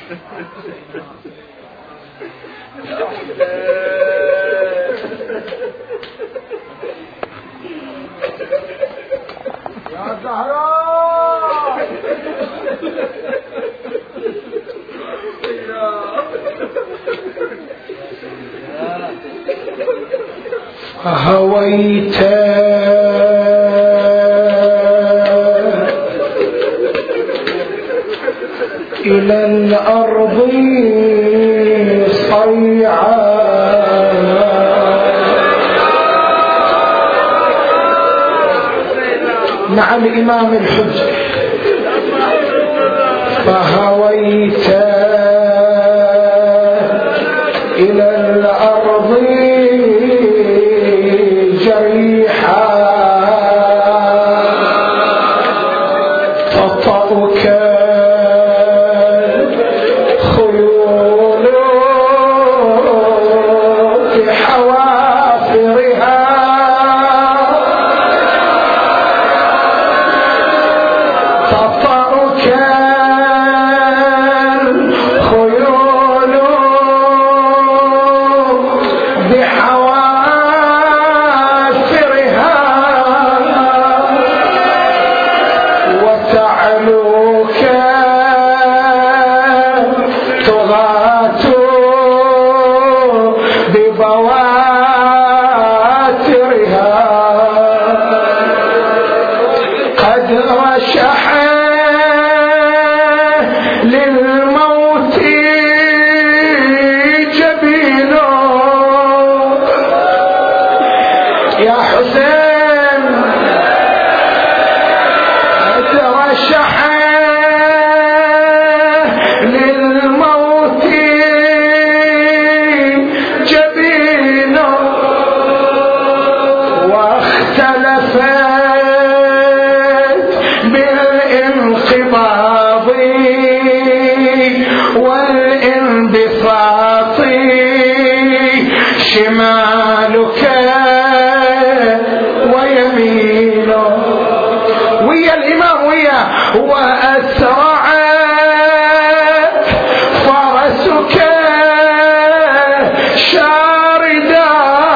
يا زهراء هويت إلى الأرض صيعا مع الإمام الحجة فهويت إلى الأرض جريحا تطأك خيول بحوافرها تطأك خيول بحوافرها وتعلوك طغاة ببواترها قد رشح للموت جبينه يا حسين قد رشح للموت جبينه واختلفت بالانقباض والانبساط شمالك ويمينه ويا الإمام ويا وأسرعت فرسك شاردا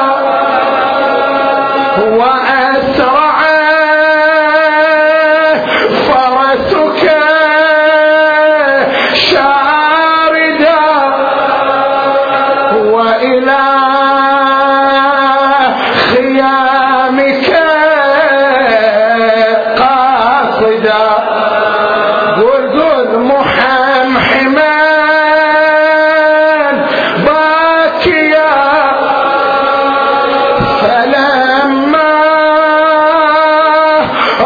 وأسرعت فرسك شاردا وإلى خيامك قاصدا قول محمحما باكيا فلما رأينا النساء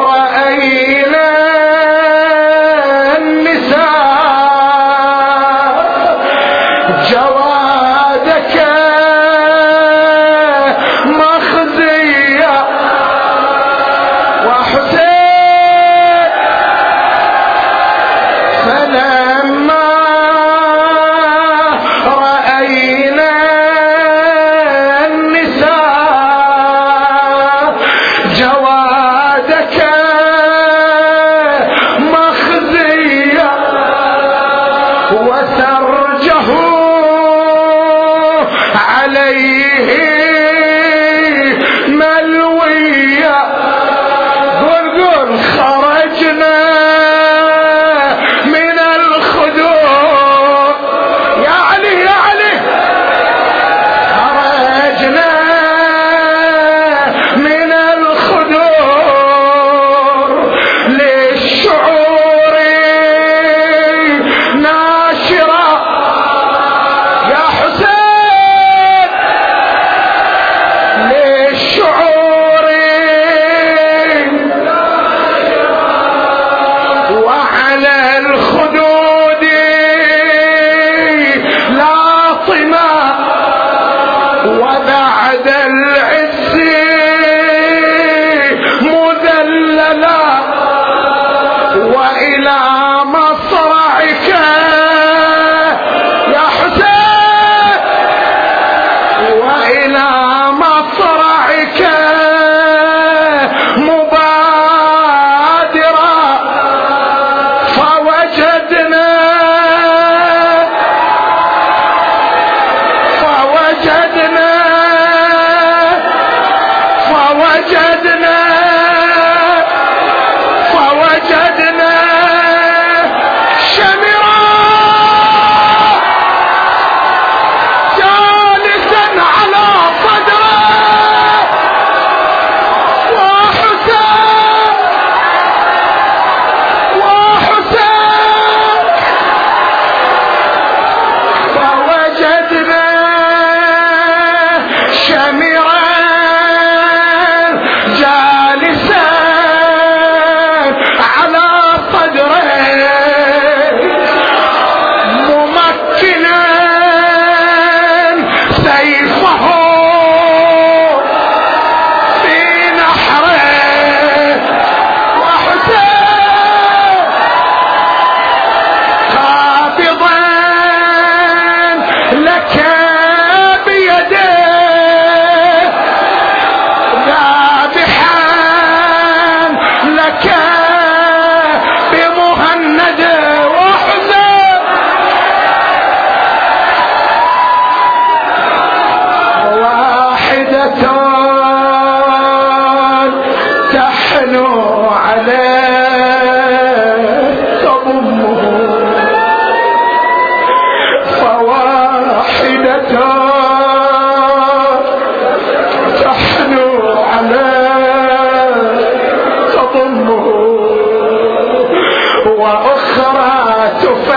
وأخرى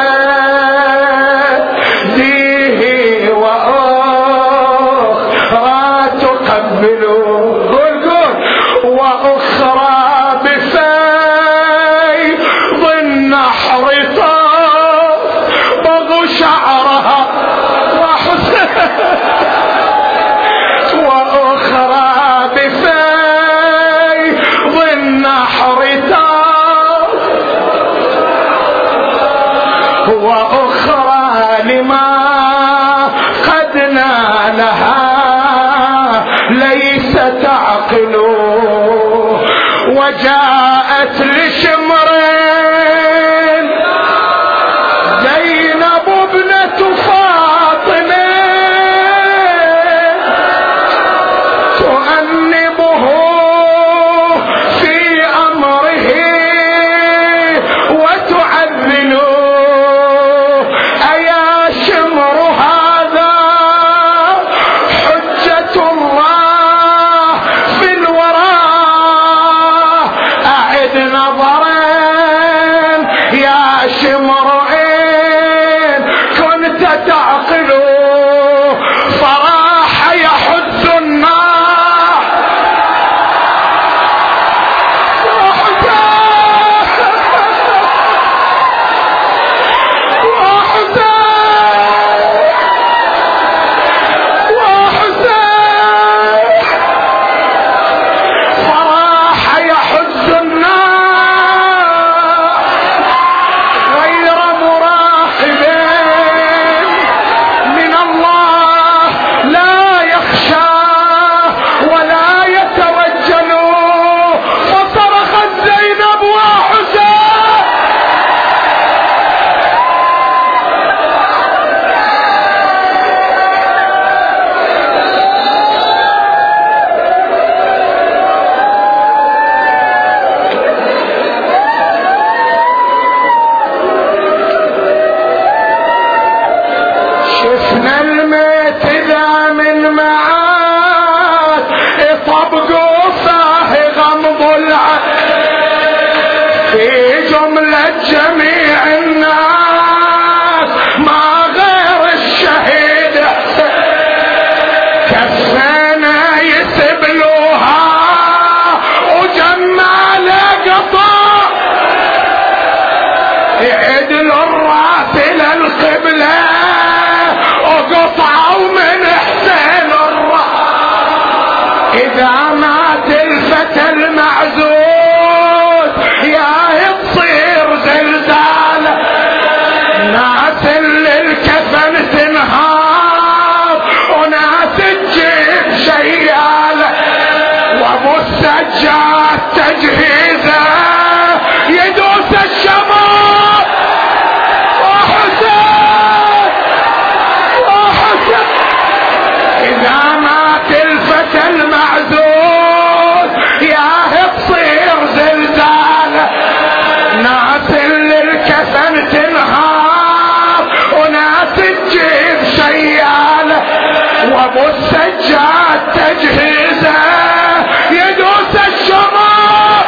تفاديه وأخرى تقبله. قول وأخرى بفيض النحر طبغ شعرها وأخرى بفيض النحر وأخرى لما قد نالها ليس تعقل. وجاءت لشمر زينب ابنة فاطمة تؤنبه في أمره وتعذله. أيا شمر هذا حجة الله في الورى أعد نظرا يا شمر إن كنت تعقل. فراح يحد النار فراح يحد النار غير مراقبين من الله لا يخشى ولا يتوجل. فصرخت زينب وحسين شفنا الميت ذا من معاد طبقوا فاه غمض العين في جملة جميع الناس ما غير الشهيد كفنا يسبلوها وجمع لقطع يعدلوا الراس للقبلة وقطعوا من حسين الراس. إذا مات الفتى المعزول يا تصير زلزال ناس للكفن تنهار وناس تجيب شيال وابو السجاد تجهيزه يدوس الشمال إذا مات الفتى المعزول يا تصير زلزال ناس للكفن تنهار وناس تجيب شيال وابو السجاد تجهيزه يدوس الشمال.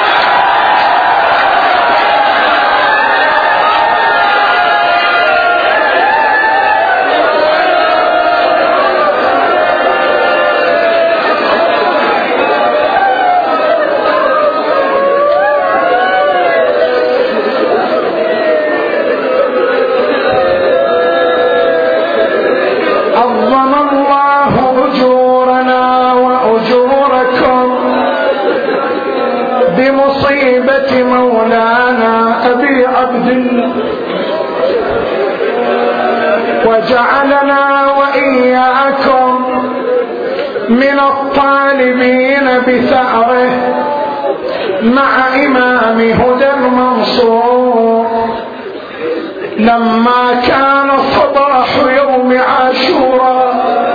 عظم الله أجورنا وأجوركم بمصيبة مولانا أبي عبد الله وجعلنا وإياكم من الطالبين بثأره مع إمام هدى المنصور. لما كان صباح يوم عاشوراء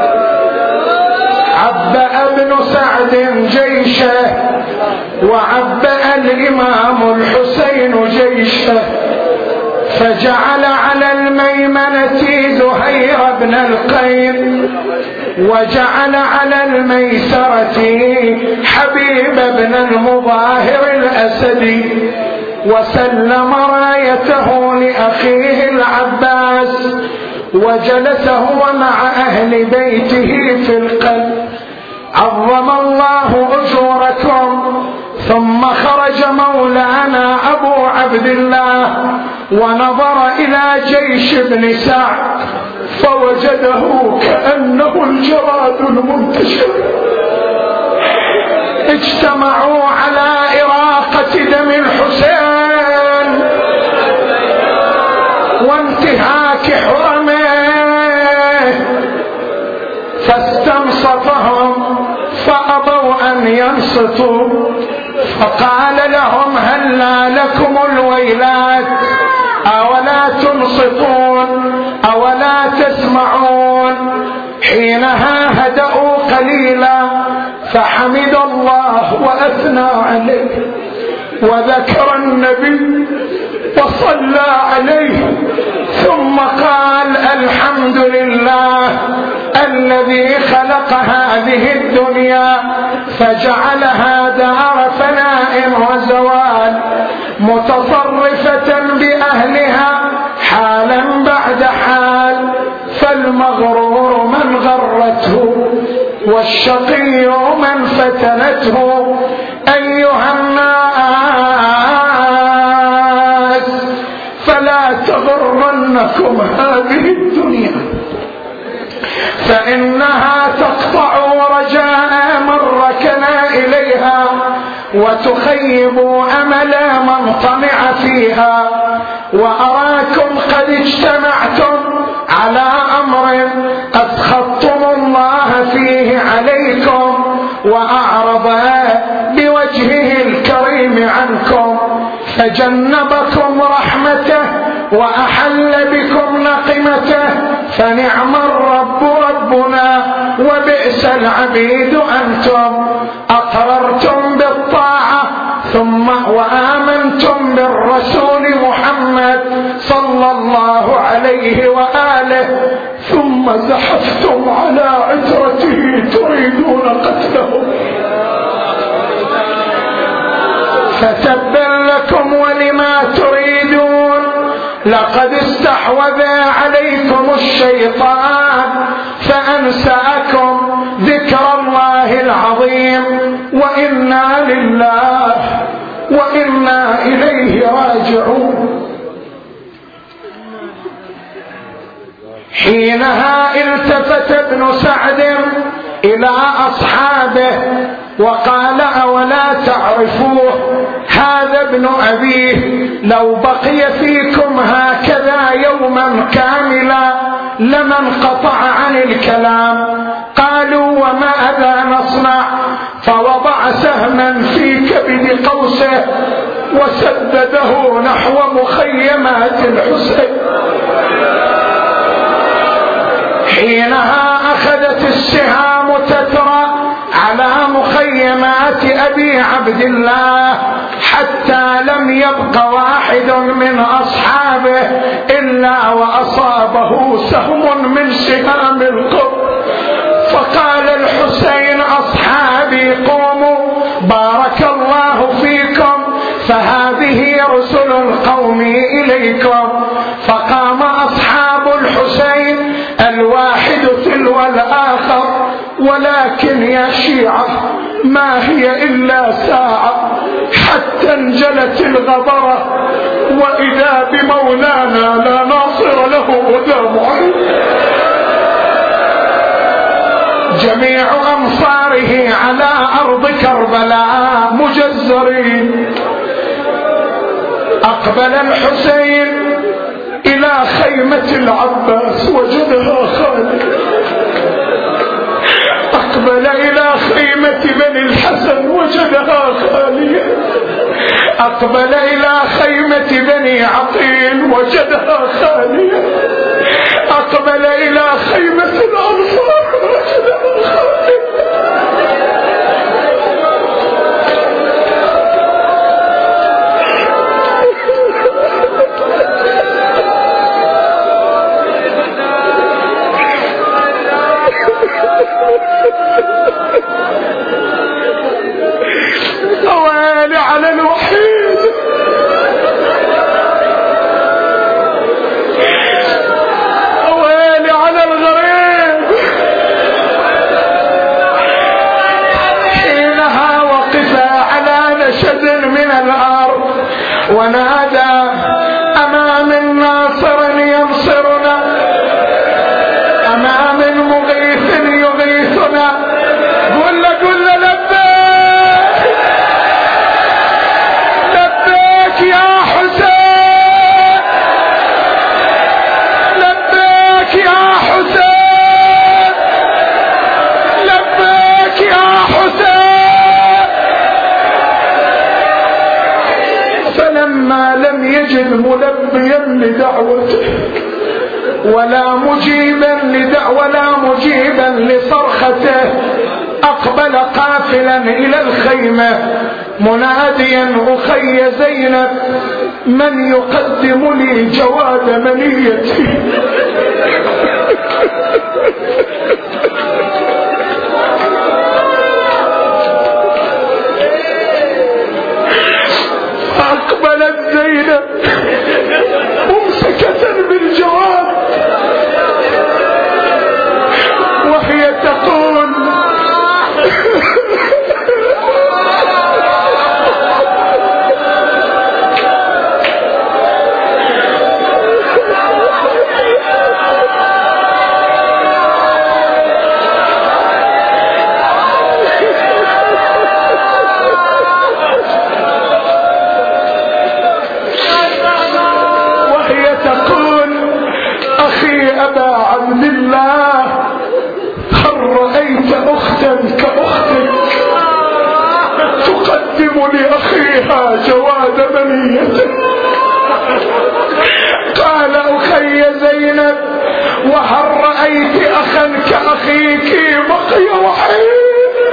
عبأ ابن سعد جيشه وعبأ الإمام الحسين جيشه فجعل على الميمنة زهير بن القيم وجعل على الميسرة حبيب بن المظاهر الأسدي وسلم رايته لأخيه العباس وجلس هو مع أهل بيته في القلب. عظم الله أجوركم. ثم خرج مولانا أبو عبد الله ونظر إلى جيش بن سعد فوجده كأنه الجراد المنتشر، اجتمعوا على إراقة دم الحسين وانتهاك حرمه، فاستنصفهم فأبوا أن ينصتوا، فقال لهم هلا لكم الويلات، أولا تنصتون أولا تسمعون؟ حينها هدأوا قليلا فحمد الله وأثنى عليه وذكر النبي وصلى عليه، ثم قال الحمد لله الذي خلق هذه الدنيا فجعلها دار فناء وزوال متصرفة بأهلها حالا بعد حال، فالمغرور من غرته والشقي من فتنته. أيها الناس فلا تغرنكم هذه الدنيا فإنها تقطع رجاء من ركنا إليها وتخيب أمل من طمع فيها. وأراكم قد اجتمعتم على أمر قد خطم الله فيه عليكم وأعرض بوجهه الكريم عنكم، فجنبكم رحمته وأحل بكم نقمته، فنعم الرب ربنا وبئس العبيد أنتم. أقررتم بالطاعة ثم وآمنتم بالرسول محمد صلى الله عليه وآله، ثم زحفتم على عترته تريدون قتله، فتبا لكم ولما تريدون. لقد استحوذ عليكم الشيطان فأنساكم ذكر الله العظيم، وإنا لله وإنا إليه راجعون. حينها التفت ابن سعد إلى أصحابه وقال أولا تعرفوه؟ هذا ابن أبيه، لو بقي فيكم هكذا يوما كاملا لما انقطع عن الكلام. قالوا وماذا نصنع؟ فوضع سهما في كبد قوسه وسدده نحو مخيمات الحسين. حينها أخذت السهام تترى على مخيمات أبي عبد الله حتى لم يبق واحد من أصحابه إلا وأصابه سهم من سهام القبر. فقال الحسين أصحابي قوموا بارك الله فيكم، فهذه رسل القوم إليكم. فقام أصحاب الحسين الواحد تلو الآخر، ولكن يا شيعة ما هي إلا ساعة حتى انجلت الغبرة، وإذا بمولانا لا ناصر له ولا معين. جميع أنصاره على أرض كربلاء مجزرين. أقبل الحسين إلى خيمة العباس وجدها خالية. أقبل إلى خيمة بني الحسن وجدها خالية. أقبل إلى خيمة بني عقيل وجدها خالية. أقبل إلى خيمة الأنصار وجدها خالية. ويلي على الوحيد ملبيا لدعوته ولا مجيبا لصرخته. أقبل قافلا إلى الخيمة مناديا أخي زينب من يقدم لي جواد منيتي؟ فأقبلت زينب ممسكة بالجواد وهي تقول أخي أبا عبد الله هل رأيت أختا كأختك تقدم لأخيها جواد منيته؟ قال أخي زينب وهل رأيت أخا كأخيك بقي وحيد؟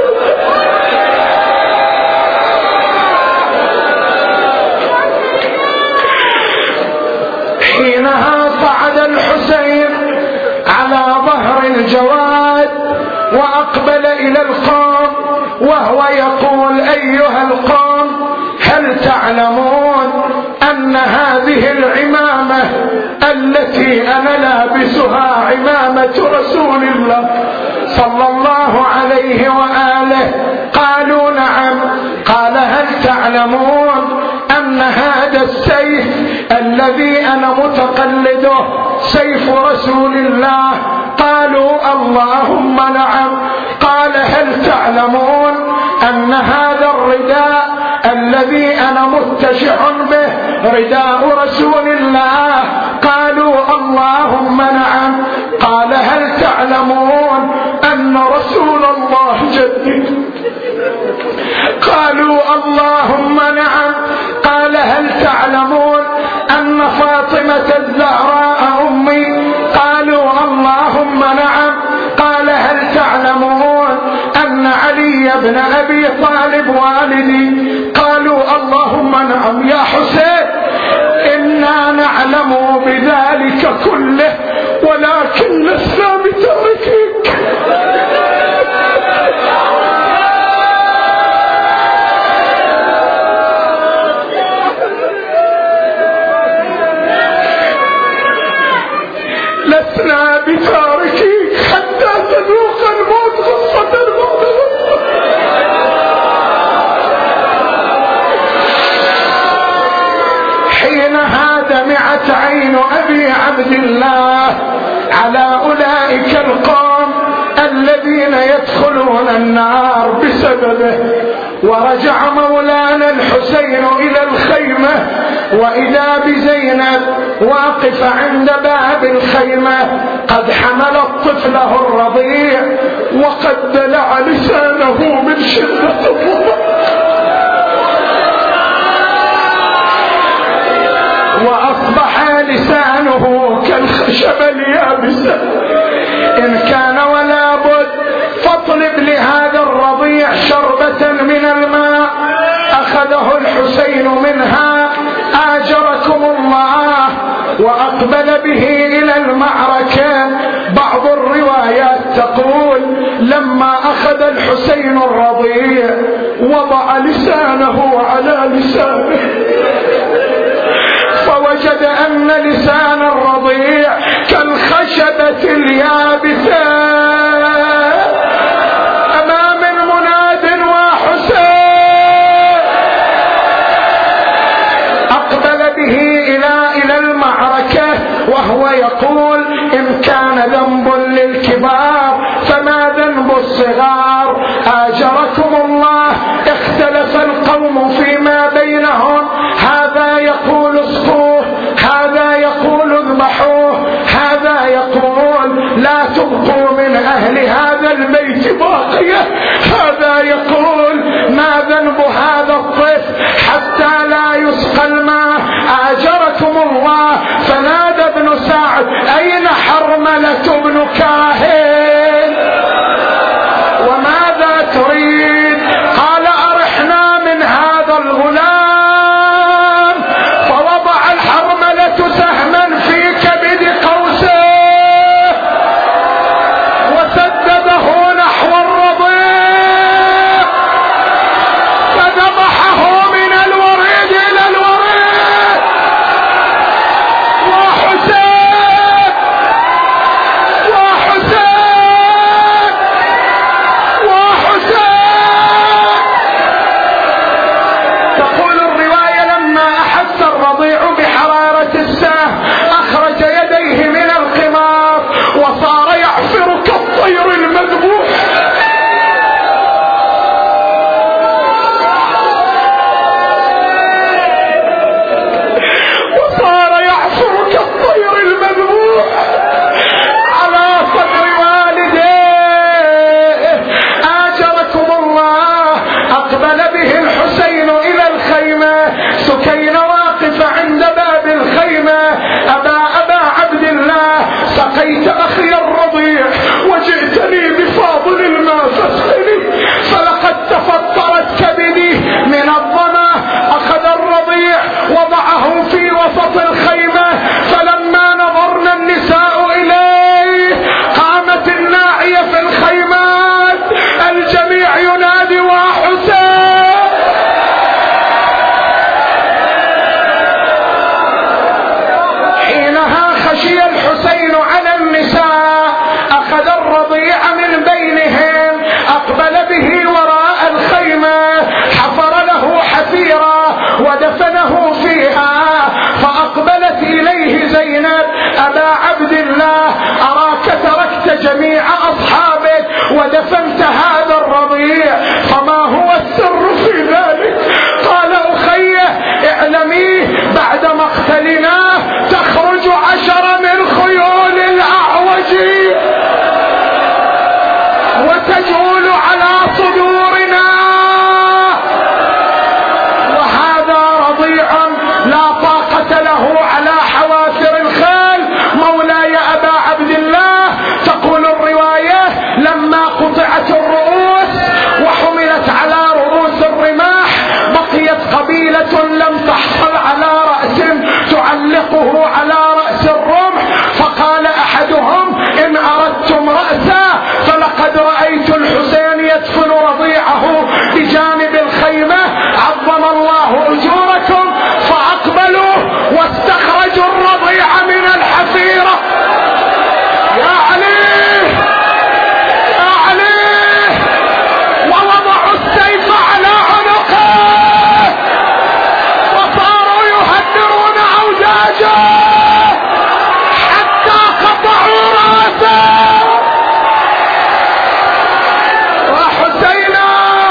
حينها صعد الحسين على ظهر الجواد وأقبل إلى القوم وهو يقول أيها القوم هل تعلمون أن هذه العمامة التي أنا لابسها عمامة رسول الله صلى الله عليه وآله؟ قالوا نعم. قال هل تعلمون أن هذا السيف الذي أنا متقلده سيف رسول الله؟ قالوا اللهم نعم. قال هل تعلمون أن هذا الرداء الذي أنا متجع به رداء رسول الله؟ قالوا اللهم نعم. قال هل تعلمون أن رسول الله جدي؟ قالوا اللهم نعم. قال هل تعلمون أن فاطمة الزهراء أمي؟ قالوا اللهم نعم. قال هل تعلمون أن علي بن أبي طالب والدي؟ قالوا اللهم نعم. يا حسين إنا نعلم بذلك كله ولكن لسنا بتركك. لسنا بتاركيك حتى تذوق الموت غصة الموت. حينها دمعت عين أبي عبد الله على أولئك القوم الذين يدخلون النار بسببه. ورجع مولانا الحسين إلى الخيمة وإذا بزينب واقف عند باب الخيمة قد حملت طفله الرضيع وقد دلع لسانه من شدة الرضا وأصبح لسانه كالخشب اليابس. إن كان ولا بد فاطلب لهذا الرضيع شربة من الماء. أخذه الحسين منها آجركم الله وأقبل به إلى المعركة. بعض الروايات تقول لما أخذ الحسين الرضيع وضع لسانه على لسانه فوجد أن لسان الرضيع كالخشبة اليابسة أمام مناد وحسين. أقبل به إلى المعركة وهو يقول إن كان ذنب للكبار فما ذنب الصغار؟ آجركم الله اختلف القوم فيما بينهم، هذا يقول اسقوه، هذا يقول اذبحوه، هذا يقول لا تبقوا من أهل هذا البيت باقية، هذا يقول ما ذنب هذا الطفل حتى لا يسقى الماء. آجركم الله الله فنادى ابن سعد أين حرملة بن كاهن وماذا تريد؟ قال أرحنا من هذا الغلام. فوضع الحرملة سهما في كبد قوسه وسدده نحو الرضيع فذبحه من الوريد إلى الوريد. وحسين وحسين وحسين. تقول الرواية لما أحس الرضيع بحرارة السهم أخرج يديه من القمار وصار يعفر كالطير المذبوح. وصار يعفر كالطير المذبوح على صدر والديه. آجركم الله. أقبل به الحسين إلى الخيمة. سكينة واقفة عند باب الخيمة. أبا عبد الله سقيت أخي الرضيع وجئتني بفاضل الماء فاسقني فلقد تفطرت كبدي من الظما. أخذ الرضيع وضعه في وسط الخيمة. فلما نظرنا النساء إليه قامت الناعية في الخيمات الجميع ينادي وحسين. حينها خشي الحسين على النساء أخذ الرضيع من بينهم أقبل به وراء الخيمة حفر له حفيرة ودفنه فيها. فأقبلت إليه زينب أبا عبد الله أراك تركت جميع أصحابك ودفنت هذا الرضيع فما هو السر في ذلك؟ قال أخيه اعلميه بعد مقتلنا تخرج 10 من خيول الأعوج وتجول على صدورنا. وهذا رضيع لا طاقة له على حوافر الخيل. مولاي أبا عبد الله تقول الرواية لما قطعت الرؤوس وحملت على رؤوس الرماح بقيت قبيلة لم تحصل على رأس تعلقه على رأس الرمح. فقال أحدهم إن أردتم رأسا فلقد رأيت الحسين يدفن رضيعه بجانب الخيمة عظم الله أجوركم. فأقبلوا واستخرجوا الرضيع من الحفيرة. يا علي يا علي. ووضعوا السيف على عنقه وصاروا يهدرون أوجاجه حتى قطعوا رأسه. وحسينا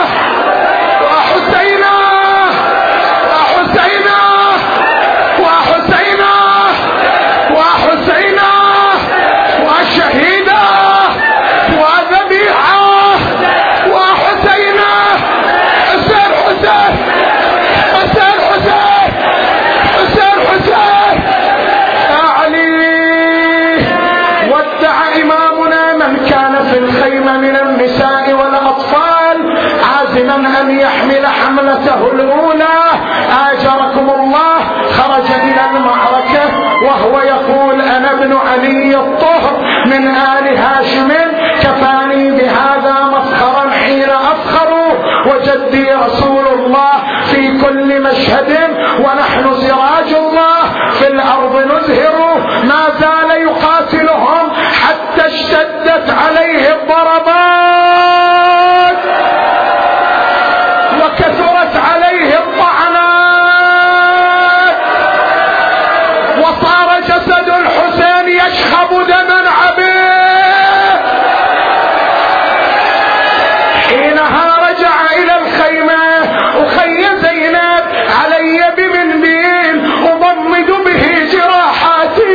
وحسينا وحسينا وحسينا وحسينا وشهيدا وذبيحا وحسينا. حسين حسين حسين حسين حسين حسين. يا علي. ودع إمامنا من كان في الخيمة من النساء والأطفال عازما أن يحمل حملته الأولى. آجركم الله. خرج إلى المعركة وهو يقول أنا ابن علي الطهر من آل هاشم كفاني بهذا مفخرا حين أفخر وجدي رسول الله في كل مشهد ونحن سراج الله في الأرض نزهر. ما زال يقاتلهم حتى اشتدت عليه الضربات وكثرت عليه الطعنات وصار جسد الحسين يشخب دما عبيه. حينها رجع إلى الخيمة. أخي زينب علي بمنديل أضمد به جراحاتي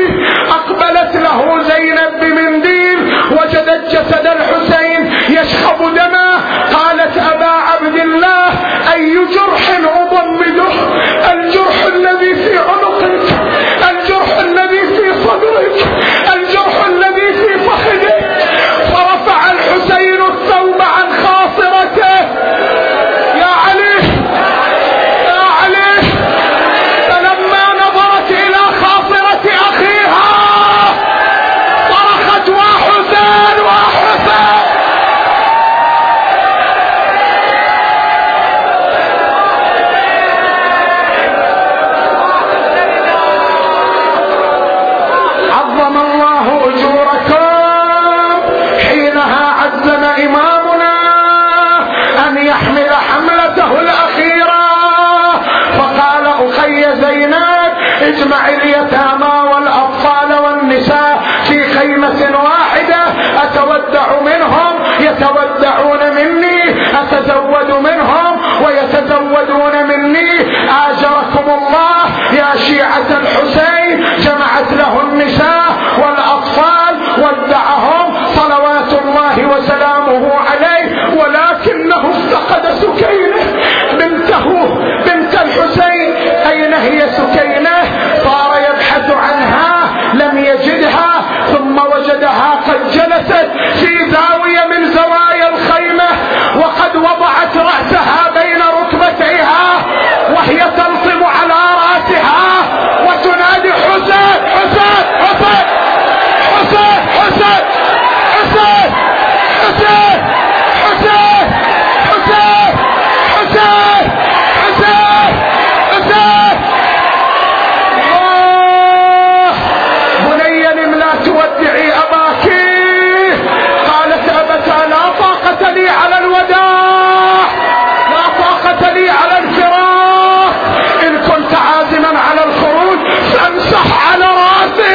اجمع اليتامى والأطفال والنساء في خيمة واحدة، أتودع منهم يتودعون مني، أتزود منهم ويتزودون مني. آجركم الله يا شيعة الحسين. جمعت له النساء والأطفال ودعهم صلوات الله وسلامه عليه، ولكنه افتقد سكينة بنته بنت الحسين. أين هي سكينة؟ صار يبحث عنها لم يجدها، ثم وجدها قد جلست في زاوية من زوايا الخيمة، وقد وضعت رأسها بين ركبتيها وهي تلطم على رأسها وتنادي حسين حسين حسين حسين حسين حسين حسين حسين حسين حسين حسين حسين. بني لم لا تودعي أباك؟ قالت أبتا لا طاقة لي على الوداع، لا طاقة لي على الفراق. إن كنت عازما على الخروج فامسح على رأسه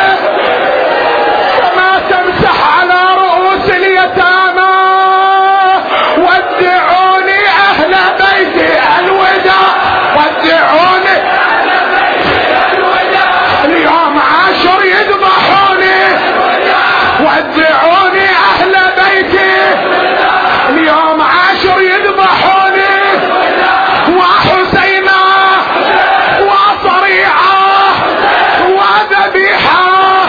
كما تمسح على رؤوس اليتامى. ودعوني أهل بيتي الوداع، ودعوني اليوم عاشر يذبحوني. ودعوني أهل بيتي اليوم عاشر يذبحوني. وحسينا وصريعة وذبيحة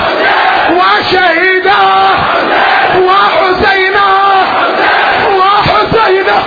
وشهيدة وحسينا وحسينا.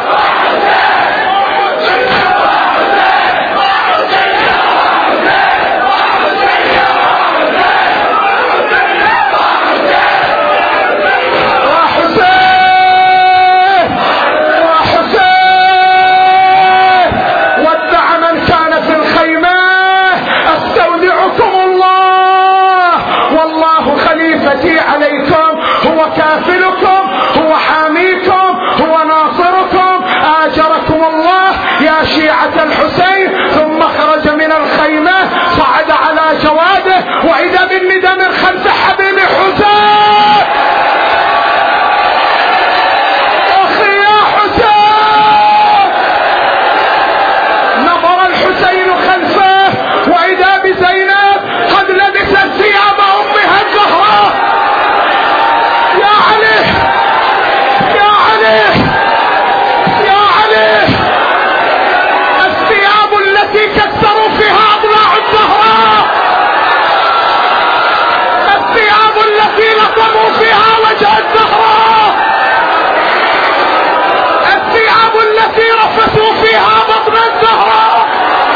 عليكم هو كافلكم، هو حاميكم، هو ناصركم. آجركم الله يا شيعة الحسين. ثم خرج من الخيمة، صعد على جواده، وإذا بالندى من خلف حبيب حسين. أخي يا حسين. نظر الحسين خلفه، وإذا بزينب قد لبست ثياب أمها الزهراء. يا علي يا علي يا علي، الثياب التي كسروا فيها أضلاع الزهراء، الثياب التي لطموا فيها وجه الزهراء، الثياب التي رفسوا فيها بطن الزهراء.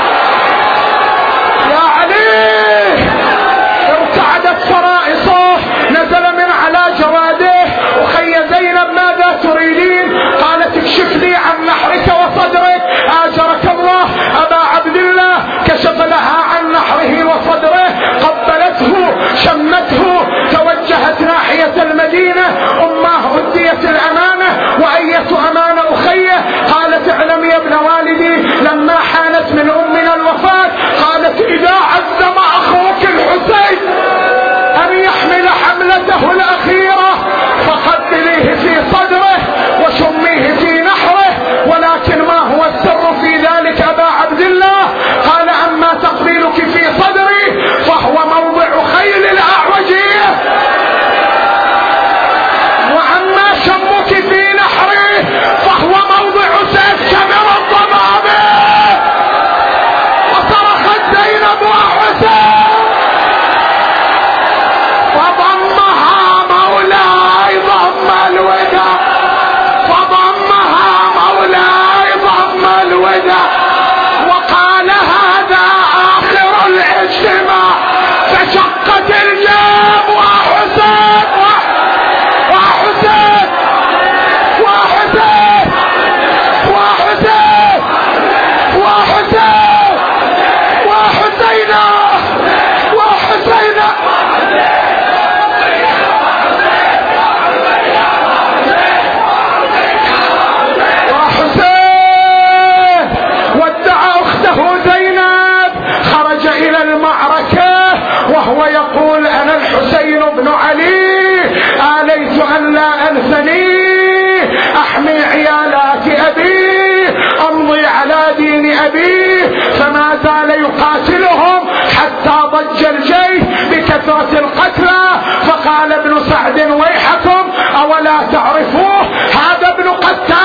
يا علي ارتعدت فرائصه، نزل من على جواده. أخي زينب ماذا تريدين؟ قالت اكشف لي عن نحرك وصدرك. آجرك الله أبا عبد الله كشف لها عن نحره وصدره، قبلته شمته، توجهت ناحية المدينة. أمه أديت الأمانة، وأية أمانة أخيه؟ قالت اعلم يا ابن والدي، لما حانت من أمنا الوفاة قالت إذا عزم أخوك الحسين أن يحمل حملته الأخيرة فقبليه في صدره وشميه في نحره. ولكن ما هو السر في ذلك أبا عبد الله؟ قال أما تقبيلك في صدري فهو موضع خيل الأعوجية، وأما شمك في نحري فهو موضع سيف شمر الضبابة. وصرخت زينب وحسين فضمها مولاي ضم الوداع، فضمها مولاي ضم الوداع، وقال هذا آخر الاجتماع. فشقت الجاب وحسين وحسين وحسين وحسين وحسين وحسينا وحسينا. وحسين لا أنثني أحمي عيالات أبي أمضي على دين أبي. فما زال يقاتلهم حتى ضج الجيش بكثرة القتلى. فقال ابن سعد ويحكم أولا تعرفوه هذا ابن قتال